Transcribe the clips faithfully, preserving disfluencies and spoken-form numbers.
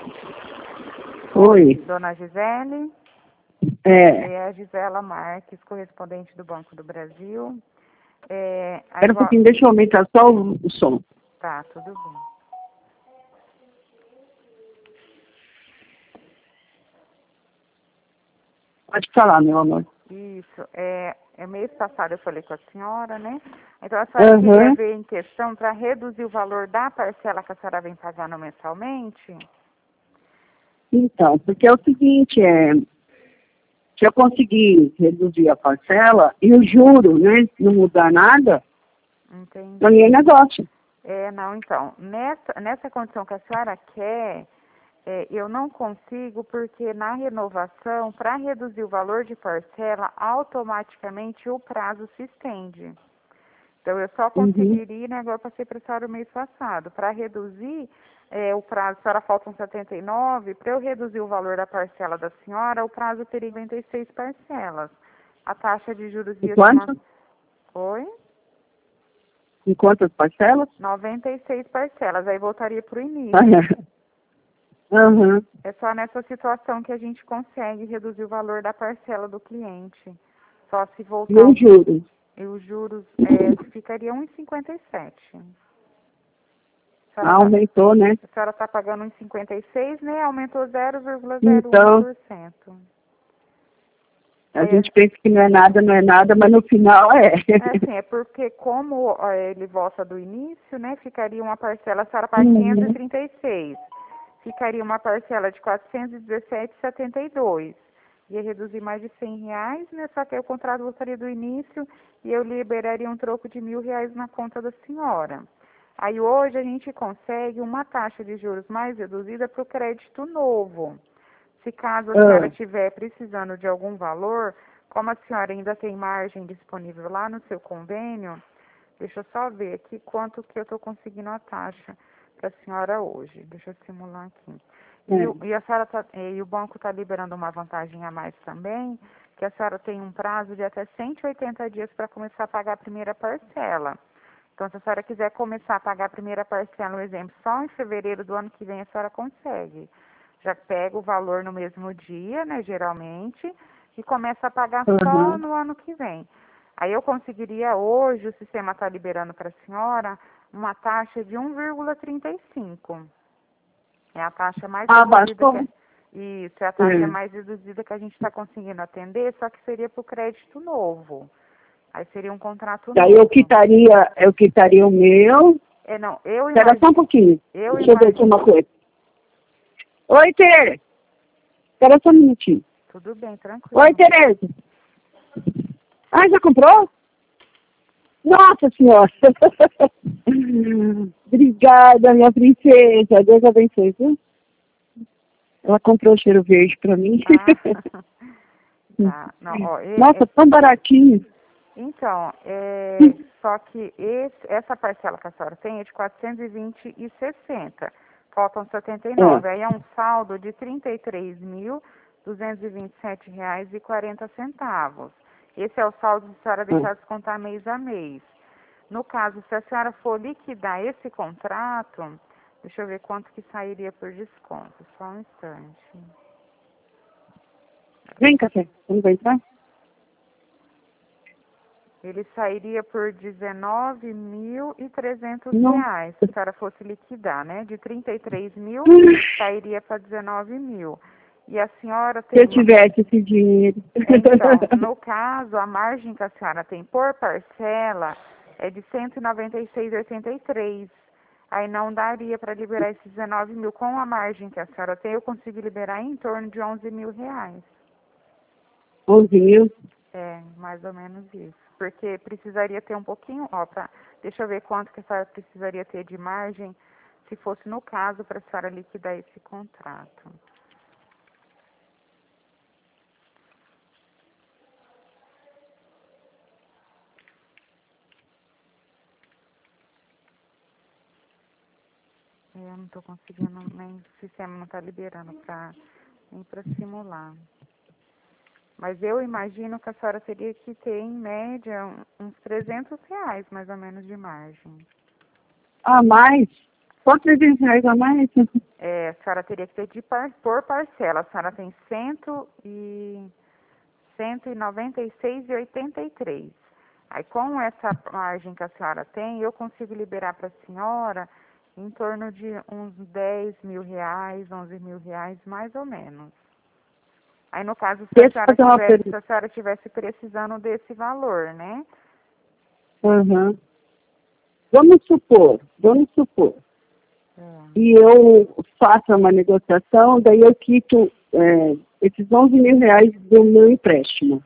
Oi. Dona Gisele? É. É a Gisela Marques, correspondente do Banco do Brasil. É, Espera um pouquinho, deixa eu aumentar só o, o som. Tá, tudo bem. Pode falar, meu amor. Isso. É, é mês passado eu falei com a senhora, né? Então a senhora Uhum. queria ver em questão para reduzir o valor da parcela que a senhora vem pagando mensalmente? Então, porque é o seguinte, é, se eu conseguir reduzir a parcela e o juro, né, não mudar nada, Entendi. não é negócio. É, não, então, nessa, nessa condição que a senhora quer, é, eu não consigo porque na renovação, para reduzir o valor de parcela, automaticamente o prazo se estende. Então, eu só Uhum. conseguiria, né, agora eu passei para a senhora o mês passado, para reduzir é, o prazo, a senhora faltam setenta e nove, para eu reduzir o valor da parcela da senhora, o prazo teria noventa e seis parcelas. A taxa de juros Em ia quanto? Oi? Em quantas parcelas? noventa e seis parcelas, aí voltaria para o início. Uhum. É só nessa situação que a gente consegue reduzir o valor da parcela do cliente. Só se voltar... E os juros? E os juros é, ficariam um vírgula cinquenta e sete. A senhora Ah, aumentou, né? A senhora está pagando um vírgula cinquenta e seis, né? Aumentou zero vírgula zero um Então, por cento. a É, gente pensa que não é nada, não é nada, mas no final é. é assim, é porque como ó, ele volta do início, né? Ficaria uma parcela, a senhora paga Uhum. quinhentos e trinta e seis. Ficaria uma parcela de quatrocentos e dezessete vírgula setenta e dois. Ia reduzir mais de cem reais, né? Só que aí o contrato voltaria do início e eu liberaria um troco de mil reais na conta da senhora. Aí hoje a gente consegue uma taxa de juros mais reduzida para o crédito novo. Se caso a senhora Ah, estiver precisando de algum valor, como a senhora ainda tem margem disponível lá no seu convênio, deixa eu só ver aqui quanto que eu estou conseguindo a taxa para a senhora hoje. Deixa eu simular aqui. E, é. o- e a senhora tá, e o banco está liberando uma vantagem a mais também, que a senhora tem um prazo de até cento e oitenta dias para começar a pagar a primeira parcela. Então, se a senhora quiser começar a pagar a primeira parcela, um exemplo, só em fevereiro do ano que vem a senhora consegue. Já pega o valor no mesmo dia, né, geralmente, e começa a pagar só Uhum. no ano que vem. Aí eu conseguiria hoje, o sistema está liberando para a senhora, uma taxa de um vírgula trinta e cinco. É a taxa mais Ah, reduzida que bastou. é, isso, é a taxa É. mais reduzida que a gente está conseguindo atender, só que seria para o crédito novo. Aí seria um contrato Daí eu novo. quitaria, eu quitaria o meu. É, não, eu Espera só um imagino, pouquinho. eu Deixa eu ver aqui imagino, uma coisa. Oi, Tereza. Espera só um minutinho. tudo bem, Oi, tranquilo. Tereza. Ah, já comprou? Nossa Senhora. Obrigada, minha princesa. Deus abençoe, viu? Ela comprou o cheiro verde pra mim. Ah, tá, não, ó, e- Nossa, é- tão baratinho. então, é, só que esse, essa parcela que a senhora tem é de quatrocentos e vinte e sessenta, faltam setenta e nove, É. aí é um saldo de trinta e três mil duzentos e vinte e sete reais e quarenta centavos. Esse é o saldo que a senhora deixar descontar mês a mês. No caso, se a senhora for liquidar esse contrato, deixa eu ver quanto que sairia por desconto, só um instante. Vem, café. Vamos entrar? Ele sairia por dezenove mil e trezentos Não. reais, se a senhora fosse liquidar, né? De trinta e três mil, sairia para dezenove mil. E a senhora Se tem eu uma... tivesse esse dinheiro. É, então, no caso, a margem que a senhora tem por parcela é de cento e noventa e seis vírgula oitenta e três. Aí não daria para liberar esses dezenove mil. Com a margem que a senhora tem, eu consigo liberar em torno de onze mil reais. onze mil. É, mais ou menos isso. Porque precisaria ter um pouquinho, ó, pra, deixa eu ver quanto que a senhora precisaria ter de margem, se fosse no caso, para a senhora liquidar esse contrato. É, eu não estou conseguindo, nem o sistema não está liberando para nem para simular. Mas eu imagino que a senhora teria que ter, em média, um- uns trezentos reais, mais ou menos, de margem. Ah, mais? Só trezentos reais a mais? É, a senhora teria que ter de par, por parcela. A senhora tem cento e, cento e noventa e seis e oitenta e três. Aí, com essa margem que a senhora tem, eu consigo liberar para a senhora em torno de uns dez mil reais, onze mil reais, mais ou menos. Aí, no caso, se a Deixa eu senhora fazer uma tivesse, se pergunta. a senhora tivesse precisando desse valor, né? Uhum. Vamos supor, vamos supor, É. e eu faço uma negociação, daí eu quito é, esses onze mil reais do meu empréstimo.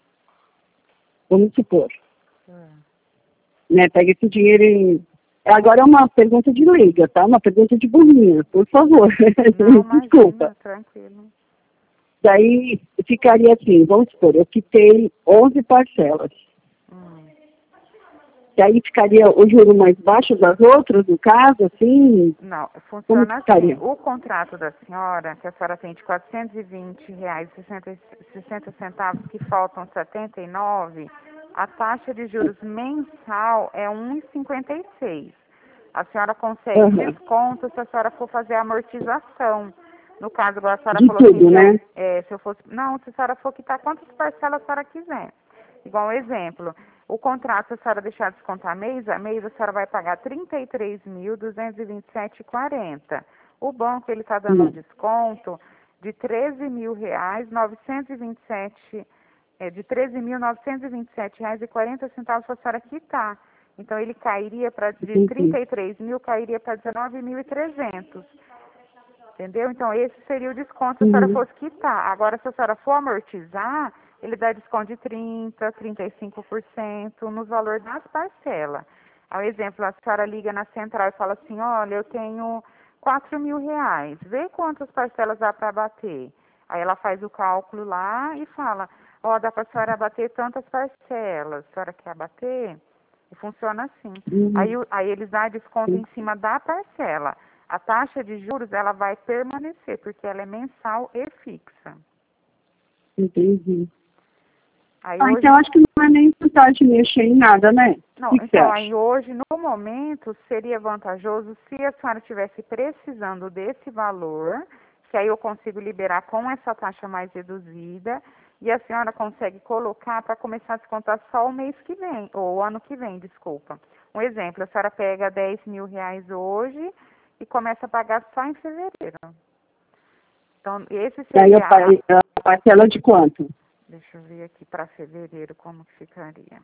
Vamos supor. É. Né? Pega esse dinheiro em... Agora é uma pergunta de leiga, tá? Uma pergunta de burrinha, por favor. Não, Desculpa. imagina, tranquilo. Daí ficaria assim, vamos supor, eu quitei onze parcelas. Hum. Daí ficaria o juro mais baixo das outras, no caso, assim, Não, como funciona que assim. ficaria? O contrato da senhora, que a senhora tem de quatrocentos e vinte reais e sessenta centavos, que faltam setenta e nove, a taxa de juros mensal é um vírgula cinquenta e seis. A senhora consegue Uhum. desconto se a senhora for fazer a amortização. No caso, agora a senhora De falou assim, tudo, se eu, né? é, se eu fosse... Não, se a senhora for quitar quantas parcelas a senhora quiser. Igual um exemplo, o contrato, se a senhora deixar descontar mês a mês, a senhora vai pagar trinta e três mil duzentos e vinte e sete reais e quarenta centavos. O banco, ele está dando um Hum. desconto de treze mil reais, novecentos e vinte e sete, é, de treze mil novecentos e vinte e sete reais e quarenta centavos para a senhora quitar. Então, ele cairia para, de Entendi. trinta e três mil, cairia para dezenove mil e trezentos. Entendeu? Então, esse seria o desconto se a senhora Uhum. fosse quitar. Agora, se a senhora for amortizar, ele dá desconto de trinta por cento, trinta e cinco por cento nos valores das parcelas. Ao exemplo, a senhora liga na central e fala assim, olha, eu tenho quatro mil reais, vê quantas parcelas dá para bater. Aí ela faz o cálculo lá e fala, ó, dá para a senhora bater tantas parcelas, a senhora quer bater? E funciona assim. Uhum. Aí, o- aí eles dão desconto em cima da parcela. A taxa de juros, ela vai permanecer, porque ela é mensal e fixa. Entendi. Aí Ah, então hoje, acho que não é nem vantagem mexer em nada, né? O não, que que você então acha? aí hoje, no momento, seria vantajoso se a senhora estivesse precisando desse valor, que aí eu consigo liberar com essa taxa mais reduzida, e a senhora consegue colocar para começar a descontar só o mês que vem, ou o ano que vem, desculpa. Um exemplo, a senhora pega dez mil reais hoje e começa a pagar só em fevereiro. Então, esse Daí a, seria pa- a... a parcela de quanto? Deixa eu ver aqui para fevereiro como que ficaria.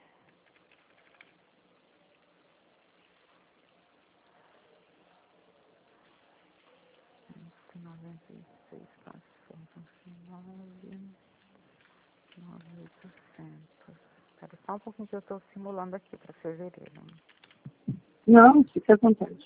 noventa e seis passou, nove, nove mil e oitocentos. Espera só um pouquinho que eu estou simulando aqui para fevereiro. Não, fica à vontade.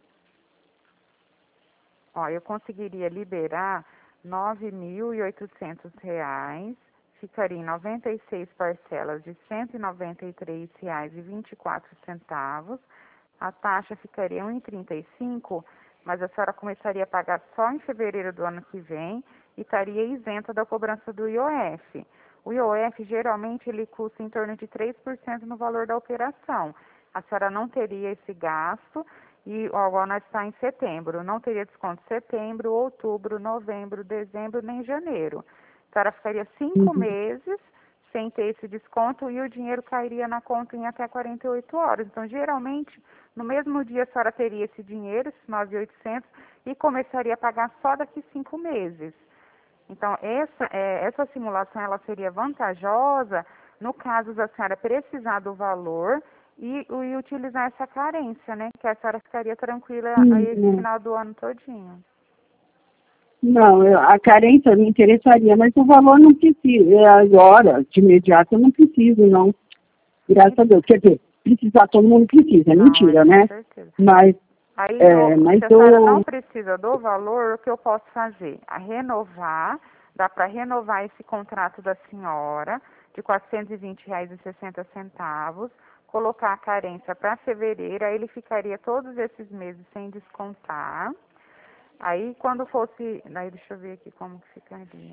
Ó, eu conseguiria liberar nove mil e oitocentos reais, ficaria em noventa e seis parcelas de cento e noventa e três reais e vinte e quatro centavos. A taxa ficaria um vírgula trinta e cinco, mas a senhora começaria a pagar só em fevereiro do ano que vem e estaria isenta da cobrança do I O F. O I O F, geralmente, ele custa em torno de três por cento no valor da operação. A senhora não teria esse gasto e ó, agora nós está em setembro, não teria desconto em setembro, outubro, novembro, dezembro, nem janeiro. A senhora ficaria cinco Uhum. meses sem ter esse desconto e o dinheiro cairia na conta em até quarenta e oito horas. Então, geralmente, no mesmo dia a senhora teria esse dinheiro, esses nove mil e oitocentos, e começaria a pagar só daqui cinco meses. Então, essa, é, essa simulação ela seria vantajosa no caso da senhora precisar do valor e, e utilizar essa carência, né? Que a senhora ficaria tranquila a esse Uhum. final do ano todinho. Não, eu- a carência me interessaria, mas o valor não precisa. É agora, de imediato, eu não preciso, não. Graças a Deus. Quer dizer, precisar todo mundo precisa, é Não, é mentira, com né? certeza. Mas, Aí, é, no, mas se a senhora não eu... precisa do valor, o que eu posso fazer? A renovar, dá para renovar esse contrato da senhora de quatrocentos e vinte reais e sessenta centavos, colocar a carência para fevereiro, aí ele ficaria todos esses meses sem descontar. Aí, quando fosse... Aí, deixa eu ver aqui como que ficaria.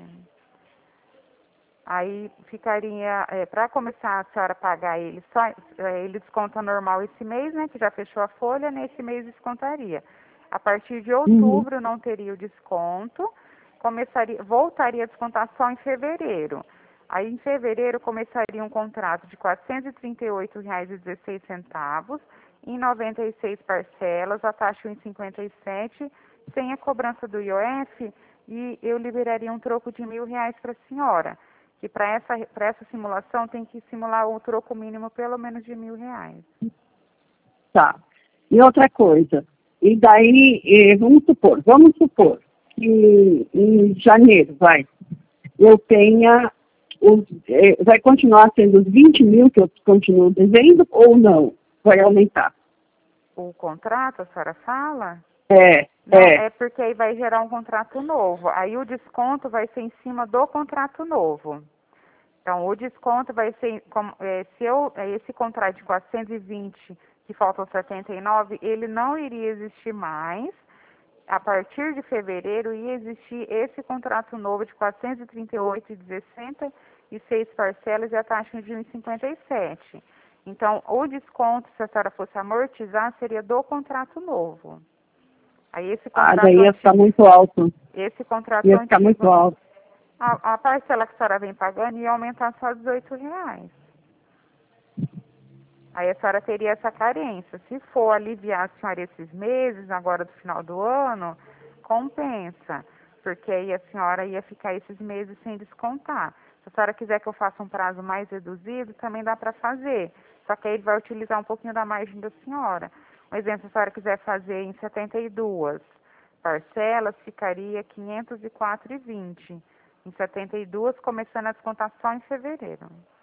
Aí ficaria, é, para começar a senhora pagar ele, só, é, ele desconta normal esse mês, né, que já fechou a folha, nesse mês descontaria. A partir de outubro uhum. não teria o desconto, começaria, voltaria a descontar só em fevereiro. Aí em fevereiro começaria um contrato de quatrocentos e trinta e oito reais e dezesseis centavos, em noventa e seis parcelas, a taxa um vírgula cinquenta e sete, sem a cobrança do I O F, e eu liberaria um troco de mil reais para a senhora, que para essa, para essa simulação tem que simular um troco mínimo pelo menos de mil reais. Tá. E outra coisa, e daí, eh, vamos supor, vamos supor que em janeiro, vai, eu tenha, os, eh, vai continuar sendo os vinte mil que eu continuo devendo ou não? Vai aumentar? O contrato, a senhora fala? É, Não, é. é porque aí vai gerar um contrato novo. Aí o desconto vai ser em cima do contrato novo. Então, o desconto vai ser, como, é, se eu, esse contrato de quatrocentos e vinte, que faltam setenta e nove, ele não iria existir mais. A partir de fevereiro ia existir esse contrato novo de quatrocentos e trinta e oito e sessenta e seis parcelas e a taxa de um vírgula cinquenta e sete. Então, o desconto, se a senhora fosse amortizar, seria do contrato novo. Aí esse contrato ah, daí ia ficar muito alto. Esse contrato ia ficar antigo, muito alto. A, a parcela que a senhora vem pagando ia aumentar só dezoito reais. Aí a senhora teria essa carência. Se for aliviar a senhora esses meses, agora do final do ano, compensa. Porque aí a senhora ia ficar esses meses sem descontar. Se a senhora quiser que eu faça um prazo mais reduzido, também dá para fazer. Só que aí ele vai utilizar um pouquinho da margem da senhora. Um exemplo, se a senhora quiser fazer em setenta e duas parcelas, ficaria quinhentos e quatro reais e vinte centavos. Em setenta e duas, começando a descontar só em fevereiro.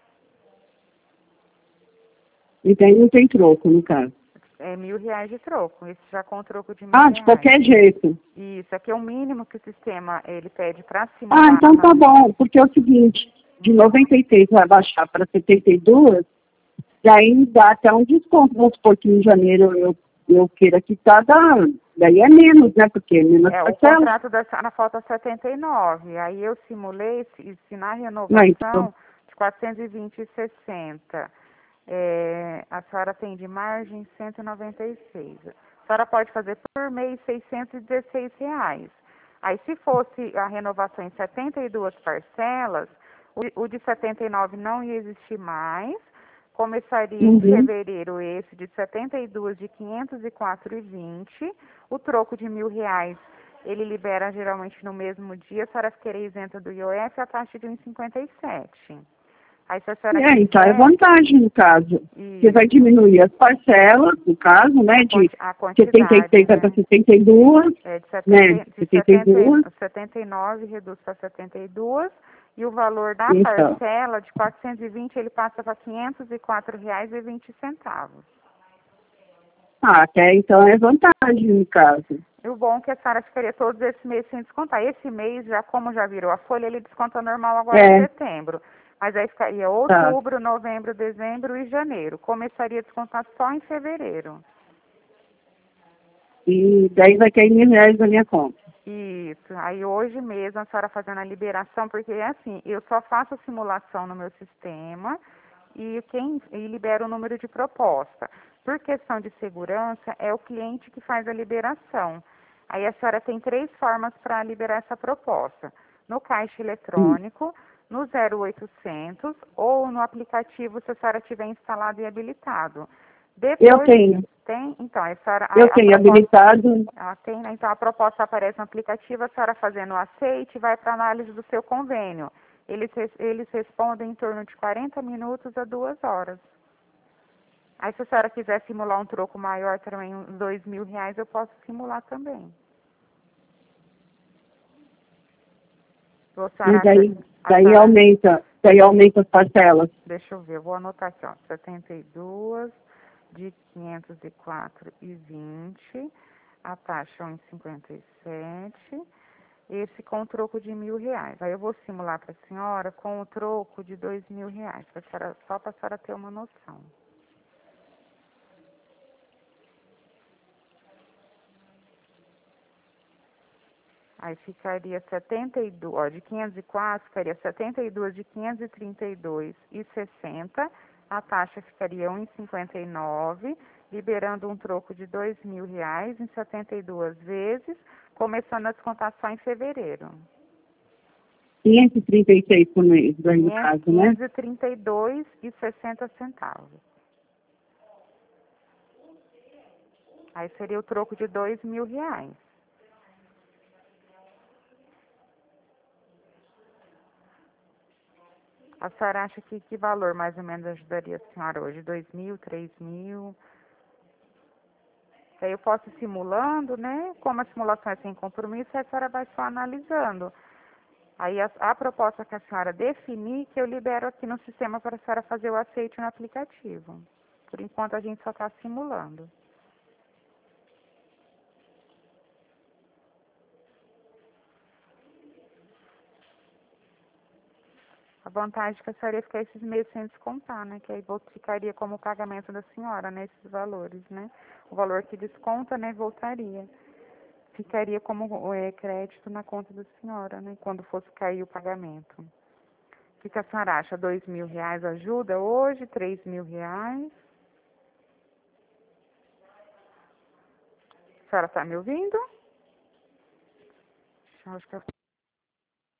E daí não tem troco, no caso. É mil reais de troco. Esse já com troco de mil ah, reais. de qualquer jeito. Isso, aqui é o mínimo que o sistema ele pede para simular. Ah, então tá bom, porque é o seguinte, de noventa e seis vai baixar para setenta e dois, daí dá até um desconto. Vamos supor que em janeiro eu, eu queira quitar, dá, daí é menos, né? Porque é menos É, parcela. o contrato da senhora falta setenta e nove. Aí eu simulei, se, se na renovação, não, então, de quatrocentos e vinte e sessenta. É, a senhora tem de margem cento e noventa e seis. A senhora pode fazer por mês seiscentos e dezesseis reais. Aí se fosse a renovação em setenta e duas parcelas, o, o de setenta e nove não ia existir mais. Começaria uhum. em fevereiro esse de setenta e duas de quinhentos e quatro reais e vinte centavos. O troco de mil reais ele libera geralmente no mesmo dia. A senhora ficaria isenta do I O F, a taxa de um vírgula cinquenta e sete. Aí, se a senhora é, quiser, então é vantagem no caso. Isso. Você vai diminuir as parcelas, no caso, né, de setenta e seis né? para setenta e duas, É, de setenta, né, de setenta e duas. setenta e nove reduz para setenta e duas, e o valor da Então. parcela de quatrocentos e vinte ele passa para quinhentos e quatro reais e vinte centavos. Ah, até então é vantagem no caso. E o bom é que a senhora ficaria todos esses meses sem descontar. Esse mês, já como já virou a folha, ele desconta normal agora É. em setembro. Mas aí ficaria outubro, tá. novembro, dezembro e janeiro. Começaria a descontar só em fevereiro. E daí vai cair mil reais na minha conta. Isso. Aí hoje mesmo a senhora fazendo a liberação, porque é assim, eu só faço a simulação no meu sistema e quem e libera o número de proposta. Por questão de segurança, é o cliente que faz a liberação. Aí a senhora tem três formas para liberar essa proposta. No caixa eletrônico, hum. no zero oitocentos ou no aplicativo se a senhora tiver instalado e habilitado. Depois, eu tenho. Tem? Então, a senhora... Eu a, tenho a proposta, habilitado. Ela tem, né? Então, a proposta aparece no aplicativo, a senhora fazendo o aceite vai para análise do seu convênio. Eles, eles respondem em torno de quarenta minutos a duas horas. Aí, se a senhora quiser simular um troco maior, também uns dois mil reais, eu posso simular também. E daí, daí senhora, aumenta, daí aumenta as parcelas. Deixa eu ver, eu vou anotar aqui, ó, setenta e duas de quinhentos e quatro reais e vinte centavos, a taxa um vírgula cinquenta e sete, esse com o troco de mil reais. Aí eu vou simular para a senhora com o troco de dois mil reais, pra senhora, só para a senhora ter uma noção. Aí ficaria setenta e dois, ó, de quinhentos e quatro, ficaria setenta e duas de quinhentos e trinta e dois e sessenta, a taxa ficaria um vírgula cinquenta e nove liberando um troco de dois mil reais em setenta e duas vezes, começando a descontar só em fevereiro. quinhentos e trinta e seis por mês, daí no caso, né? quinhentos e trinta e dois reais e sessenta centavos. Aí seria o troco de dois mil reais. A senhora acha que que valor mais ou menos ajudaria a senhora hoje? Dois mil, três mil? Aí eu posso ir simulando, né? Como a simulação é sem compromisso, a senhora vai só analisando. Aí a, a proposta que a senhora definir, que eu libero aqui no sistema para a senhora fazer o aceite no aplicativo. Por enquanto a gente só está simulando. A vantagem é que a senhora ia ficar esses meses sem descontar, né? Que aí ficaria como pagamento da senhora, né? Esses valores, né? O valor que desconta, né? Voltaria. Ficaria como é, crédito na conta da senhora, né? Quando fosse cair o pagamento. O que, que a senhora acha? Dois mil reais ajuda hoje? Três mil reais? A senhora está me ouvindo? Acho que eu